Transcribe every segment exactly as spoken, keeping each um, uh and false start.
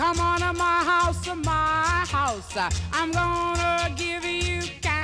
Come on to my house, to my house. I'm gonna give you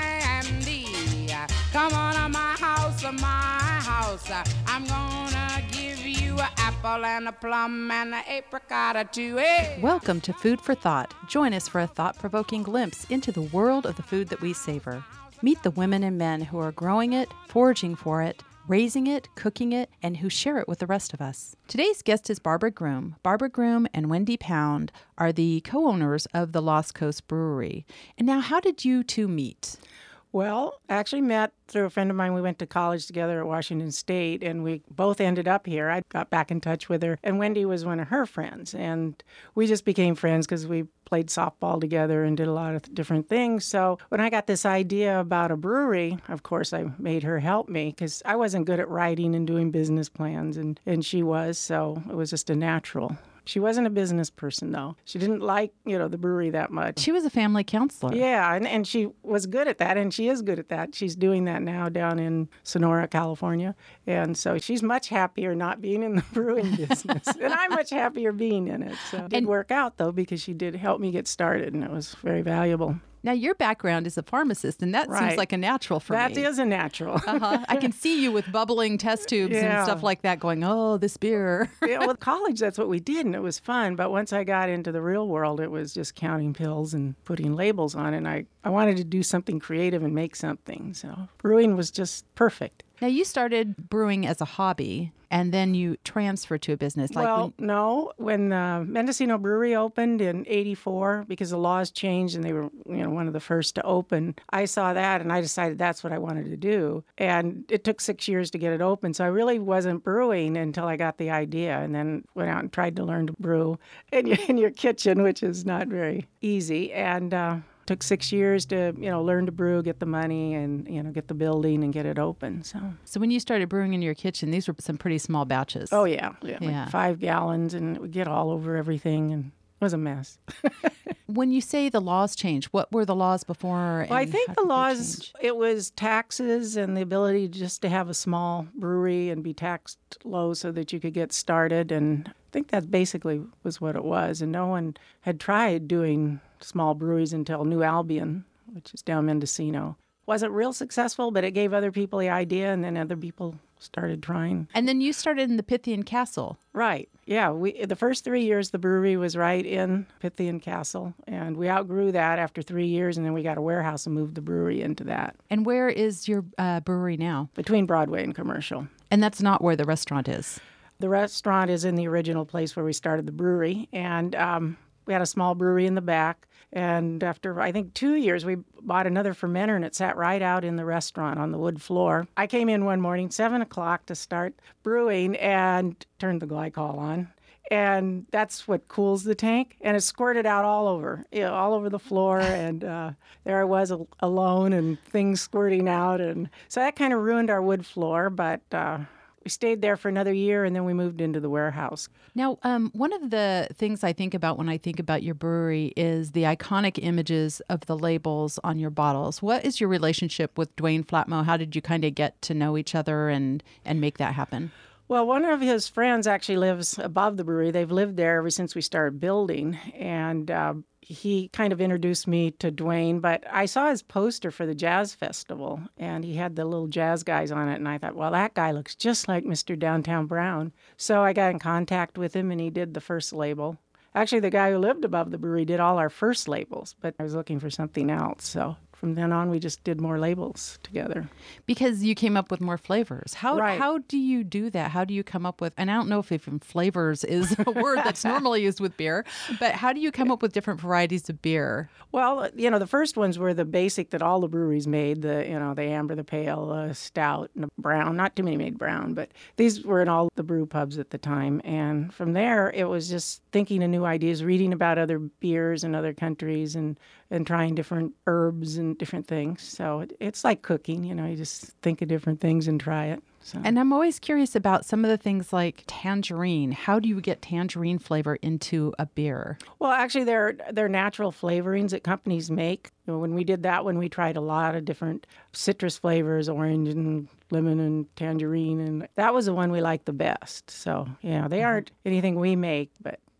candy. Come on to my house, to my house. I'm gonna give you an apple and a plum and an apricot or two. Hey. Welcome to Food for Thought. Join us for a thought-provoking glimpse into the world of the food that we savor. Meet the women and men who are growing it, foraging for it, raising it, cooking it, and who share it with the rest of us. Today's guest is Barbara Groom. Barbara Groom and Wendy Pound are the co-owners of the Lost Coast Brewery. And now, how did you two meet? Well, I actually met through a friend of mine. We went to college together at Washington State, and we both ended up here. I got back in touch with her, and Wendy was one of her friends. And we just became friends because we played softball together and did a lot of different things. So when I got this idea about a brewery, of course, I made her help me because I wasn't good at writing and doing business plans, and, and she was, so it was just a natural. She wasn't a business person, though. She didn't like, you know, the brewery that much. She was a family counselor. Yeah, and, and she was good at that, and she is good at that. She's doing that now down in Sonora, California. And so she's much happier not being in the brewing business. And I'm much happier being in it. So it did work out, though, because she did help me get started, and it was very valuable. Now, your background is a pharmacist, and that Right. seems like a natural for That me. is a natural. uh-huh. I can see you with bubbling test tubes Yeah. and stuff like that going, oh, this beer. Yeah, with college, that's what we did, and it was fun. But once I got into the real world, it was just counting pills and putting labels on it. And I, I wanted to do something creative and make something. So brewing was just perfect. Now, you started brewing as a hobby, and then you transferred to a business. Like well, when, no. When uh, Mendocino Brewery opened in eighty-four, because the laws changed and they were, you know, one of the first to open, I saw that and I decided that's what I wanted to do. And it took six years to get it open, so I really wasn't brewing until I got the idea, and then went out and tried to learn to brew in your, in your kitchen, which is not very easy. And uh, took six years to, you know, learn to brew, get the money, and, you know, get the building and get it open. So, so when you started brewing in your kitchen, these were some pretty small batches. oh yeah, yeah, Yeah. like five gallons, and it would get all over everything, and it was a mess. When you say the laws changed, what were the laws before? Well, I and think how the did they laws, change? it was taxes and the ability just to have a small brewery and be taxed low so that you could get started. And I think that basically was what it was. And no one had tried doing small breweries until New Albion, which is down Mendocino. Wasn't real successful, but it gave other people the idea, and then other people started trying. And then you started in the Pythian Castle. Right. Yeah. We the first three years the brewery was right in Pythian Castle, and we outgrew that after three years, and then we got a warehouse and moved the brewery into that And where is your uh, brewery now? between Broadway and Commercial. And that's not where the restaurant is. The restaurant is in the original place where we started the brewery, and um, we had a small brewery in the back. And after, I think, two years, we bought another fermenter, and it sat right out in the restaurant on the wood floor. I came in one morning, seven o'clock, to start brewing and turned the glycol on. And that's what cools the tank. And it squirted out all over, you know, all over the floor. And uh, there I was al- alone and things squirting out. And so that kind of ruined our wood floor. But uh, we stayed there for another year, and then we moved into the warehouse. Now, um, one of the things I think about when I think about your brewery is the iconic images of the labels on your bottles. What is your relationship with Dwayne Flatmo? How did you kind of get to know each other and, and make that happen? Well, one of his friends actually lives above the brewery. They've lived there ever since we started building, and uh, he kind of introduced me to Dwayne. But I saw his poster for the jazz festival, and he had the little jazz guys on it, and I thought, well, that guy looks just like Mister Downtown Brown. So I got in contact with him, and he did the first label. Actually, the guy who lived above the brewery did all our first labels, but I was looking for something else, so from then on, we just did more labels together. Because you came up with more flavors. How Right. how do you do that? How do you come up with, and I don't know if even flavors is a word that's normally used with beer, but how do you come up with different varieties of beer? Well, you know, the first ones were the basic that all the breweries made, the, you know, the amber, the pale, uh, stout, and the brown. Not too many made brown, but these were in all the brew pubs at the time. And from there, it was just thinking of new ideas, reading about other beers in other countries, and, and trying different herbs and different things. So it, it's like cooking, you know, you just think of different things and try it. So. And I'm always curious about some of the things like tangerine. How do you get tangerine flavor into a beer? Well, actually, they're, they're natural flavorings that companies make. You know, when we did that one, we tried a lot of different citrus flavors, orange and lemon and tangerine, and that was the one we liked the best. So, yeah, they aren't anything we make, but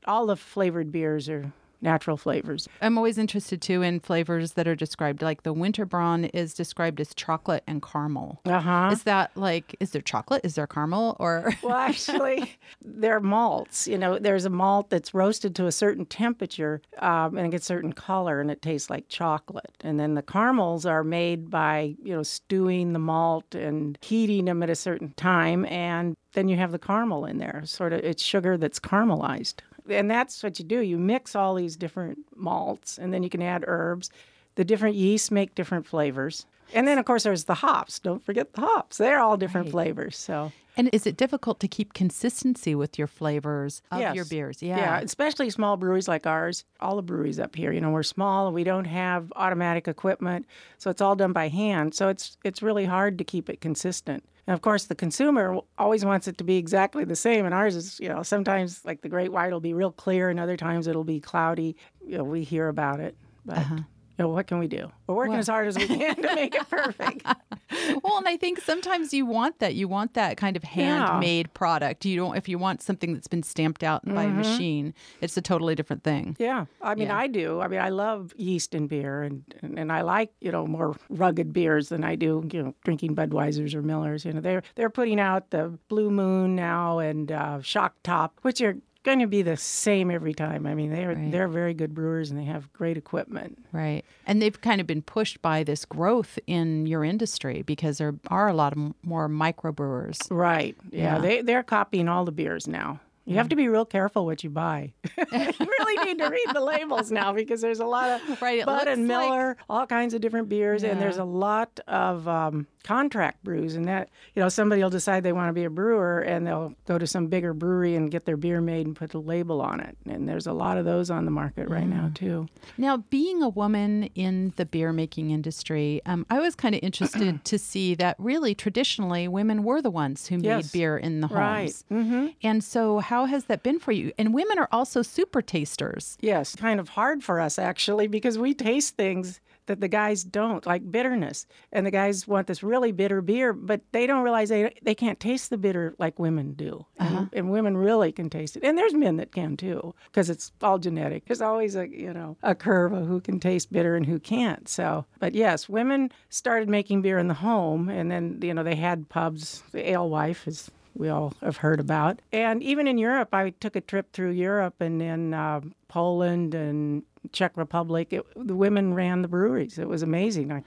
all the flavored beers are natural flavors. I'm always interested, too, in flavors that are described. Like the Winterbraun is described as chocolate and caramel. Uh-huh. Is that like, is there chocolate? Is there caramel? Or Well, actually, they're malts. You know, there's a malt that's roasted to a certain temperature um, and it gets a certain color and it tastes like chocolate. And then the caramels are made by, you know, stewing the malt and heating them at a certain time. And then you have the caramel in there. Sort of, it's sugar that's caramelized. And that's what you do. You mix all these different malts, and then you can add herbs. The different yeasts make different flavors. And then, of course, there's the hops. Don't forget the hops. They're all different right. flavors. So, And is it difficult to keep consistency with your flavors of yes. your beers? Yeah. Yeah, especially small breweries like ours. All the breweries up here, you know, we're small and we don't have automatic equipment. So it's all done by hand. So it's it's really hard to keep it consistent. And of course, the consumer always wants it to be exactly the same. And ours is, you know, sometimes like the Great White will be real clear and other times it'll be cloudy. You know, we hear about it. But, uh-huh. you know, what can we do? We're working well. as hard as we can to make it perfect. Well, and I think sometimes you want that. You want that kind of handmade yeah. product. You don't, if you want something that's been stamped out mm-hmm. by a machine, it's a totally different thing. Yeah. I mean, yeah. I do. I mean, I love yeast in beer and, and, and I like, you know, more rugged beers than I do, you know, drinking Budweisers or Millers. You know, they're, they're putting out the Blue Moon now and uh, Shock Top, which are going to be the same every time. I mean, they're right. they're very good brewers and they have great equipment. Right. And they've kind of been pushed by this growth in your industry because there are a lot of m- more microbrewers. Right. Yeah, yeah. They, they're copying all the beers now. You have to be real careful what you buy. You really need to read the labels now because there's a lot of right, Bud and Miller, like... all kinds of different beers, yeah. and there's a lot of um, contract brews. And that, you know, somebody will decide they want to be a brewer and they'll go to some bigger brewery and get their beer made and put a label on it. And there's a lot of those on the market right mm. now, too. Now, being a woman in the beer making industry, um, I was kind of interested to see that really traditionally women were the ones who yes. made beer in the homes. Right. Mm-hmm. And so how has that been for you? And women are also super tasters. Yes, kind of hard for us, actually, because we taste things that the guys don't, like bitterness. And the guys want this really bitter beer, but they don't realize they they can't taste the bitter like women do. Uh-huh. And, and women really can taste it. And there's men that can, too, because it's all genetic. There's always a, you know, a curve of who can taste bitter and who can't. So, but yes, women started making beer in the home, and then, you know, they had pubs. The alewife is... we all have heard about. And even in Europe, I took a trip through Europe and in uh, Poland and Czech Republic. It, the women ran the breweries. It was amazing.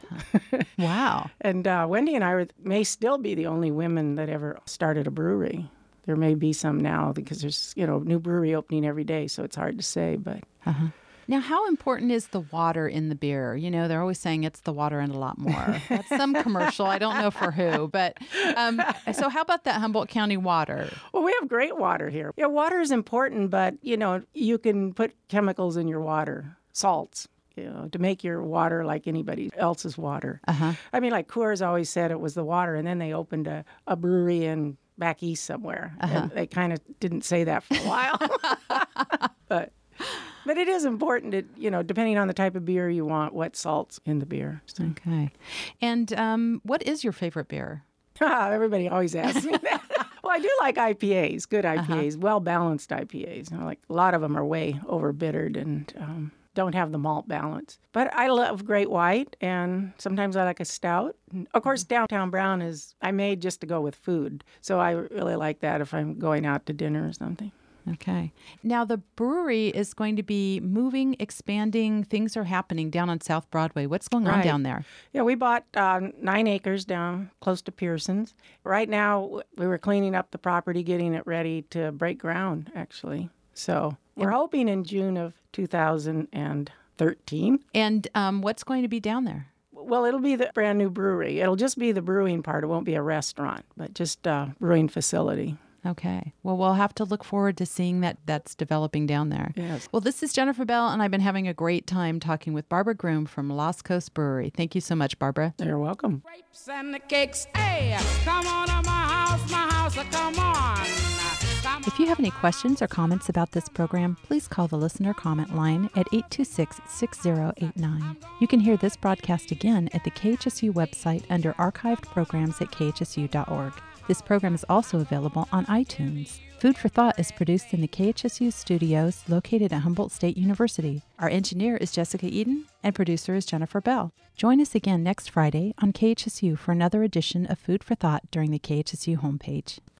Wow. And uh, Wendy and I were, may still be the only women that ever started a brewery. There may be some now because there's, you know, new brewery opening every day, so it's hard to say, but... Uh-huh. Now, how important is the water in the beer? You know, they're always saying it's the water and a lot more. That's some commercial. I don't know for who. But um, so how about that Humboldt County water? Well, we have great water here. Yeah, water is important, but, you know, you can put chemicals in your water, salts, you know, to make your water like anybody else's water. Uh-huh. I mean, like Coors always said it was the water, and then they opened a, a brewery in back east somewhere. Uh-huh. And they kind of didn't say that for a while. but... But it is important, to, you know, depending on the type of beer you want, what salt's in the beer. So. Okay. And um, what is your favorite beer? Everybody always asks me that. Well, I do like I P As, good I P As, uh-huh. well-balanced I P As. You know, like a lot of them are way over-bittered and um, don't have the malt balance. But I love Great White, and sometimes I like a stout. Of course, Downtown Brown is I made just to go with food. So I really like that if I'm going out to dinner or something. Okay. Now, the brewery is going to be moving, expanding. Things are happening down on South Broadway. What's going right. on down there? Yeah, we bought uh, nine acres down close to Pearson's. Right now, we were cleaning up the property, getting it ready to break ground, actually. So we're and, hoping in June of two thousand thirteen. And um, what's going to be down there? Well, it'll be the brand new brewery. It'll just be the brewing part. It won't be a restaurant, but just a brewing facility. Okay. Well, we'll have to look forward to seeing that that's developing down there. Yes. Well, this is Jennifer Bell, and I've been having a great time talking with Barbara Groom from Lost Coast Brewery. Thank you so much, Barbara. You're welcome. Grapes and the cakes, hey, come on to my house, my house, come on. Come if you have any questions or comments about this program, please call the listener comment line at eight two six, six zero eight nine. You can hear this broadcast again at the K H S U website under archived programs at K H S U dot org. This program is also available on iTunes. Food for Thought is produced in the K H S U studios located at Humboldt State University. Our engineer is Jessica Eden, and producer is Jennifer Bell. Join us again next Friday on K H S U for another edition of Food for Thought during the K H S U homepage.